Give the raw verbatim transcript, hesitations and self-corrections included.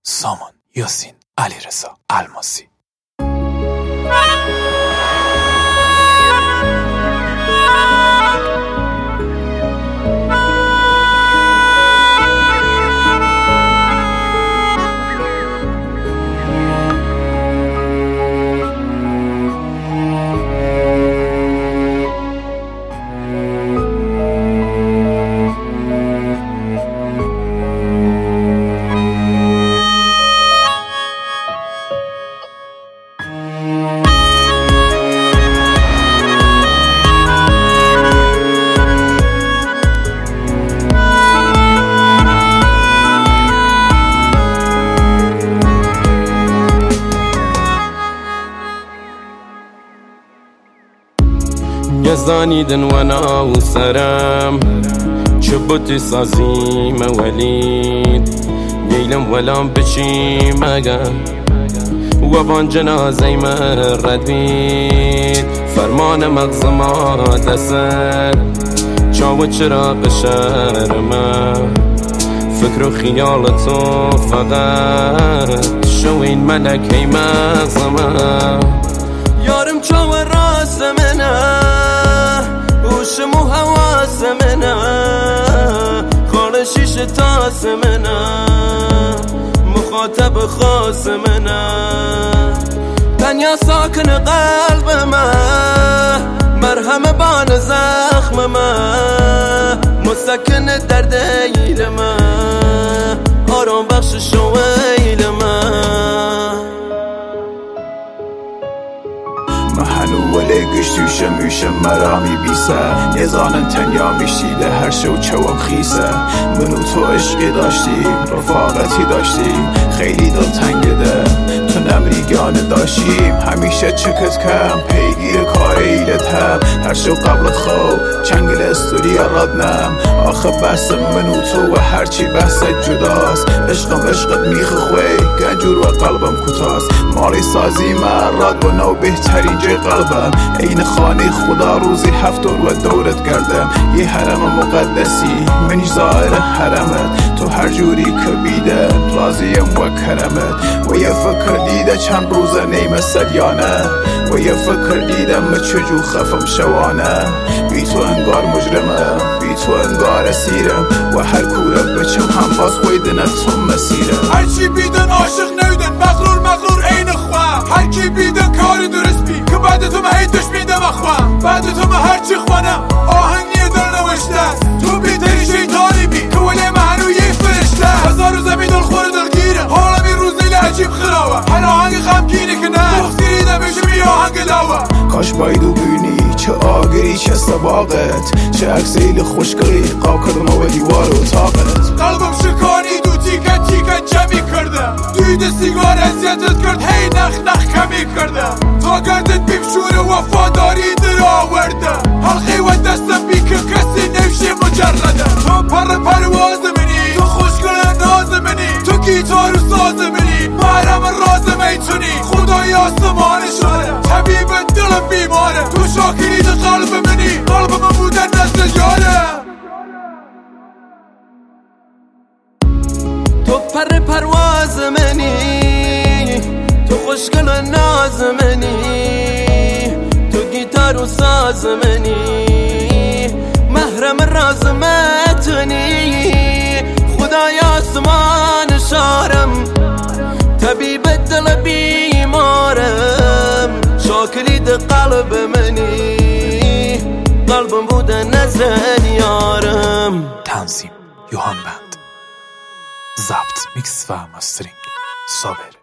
سامان یاسین علیرضا الماسی. يزانيدن وانا وسرم چبوتی سازیم ولید گیلم ولام بچی مگم و بان جنازه مرد بید فرمان مغز ما دسر چاو چراغ شرمه فکر و خیال تو فقط شوین ملکه مغزمه یارم چاو راست منه هوشم و حواس منه خانه شیش تاس منه مخاطب خاص منه تنیا ساکن قلب من مرهم بان زخم من مسکن درد ایل من آرام بخش شویل من محنو ولی گشتوشم میشم مرامی بیسه یزانن تنیا میشیده هر شو چوام خیسه منو تو عشقی داشتیم رفاقتی داشتیم خیلی دل تنگده تو نمریگانه داشتیم همیشه چکت کم پیگیر کار ایلتم هر شو قبل خو چنگل استوری ردنم آخه بحث منو تو و هرچی بحث جداست عشقم عشقت میخ خوی گنجور و قلبم کتاست مالی سازی من رد و نو بهترین جای قلبم این خانه خدا روزی هفت و دورت کردم یه حرم مقدسی منیش ظاهر حرمت تو هر جوری که بیده راضیم و کرمت و یه فکر دیده چند روزه نیمه سریانه و یه فکر دیدم چجو خفم شوانه بی تو انگار مجرمم بی تو انگار اسیرم و هر کورم بچم هم باز خویدن تو مسیرم هرچی بیدن عاشق نویدن مغرور مغرور این خواه هر کی بیدن کار درست بی که بعد تو من هیتش میدم اخواه بعد تو من هرچی خوانم آهنگی در نوشته تو بیتری شیطانی بی که ولی من یه فرشته هزار و زمین دل خوره دلگیره حالا می روز لیل عجیب خراوه هر آهنگ خمگینه که نه مخصیری دمیشه می آهنگ لاوه کاش بایدو بینی چه آگری چه سباقت چه اکسیل خوشگلی قاب کردم و دیوار و طاقت قلبم شکانی دو تیکت تیکت جمعی کردم دویده سیگار ازیتت کرد هی نخ نخ کمی کردم تا گردت بیم شور وفاداری در آورده حلقی و دستم بی که کسی نوشه مجرده تو پر پرواز منی تو خوشگل ناز منی تو گیتار و ساز منی محرم راز میتونی خدای آسمان شاره طبیب دلم بیماره تو شاکرید قلب منی قلب من بودن نزد یاره تو پر پرواز منی تو خوشگل و ناز منی تو گیتار و ساز منی محرم راز متونی خدای آسمان شارم طبیب دل بیمارم شاکرید قلب منی قلبم بوده نزد یارم. تنظیم یوهان بند، ضبط میکس و مسترینگ صابر.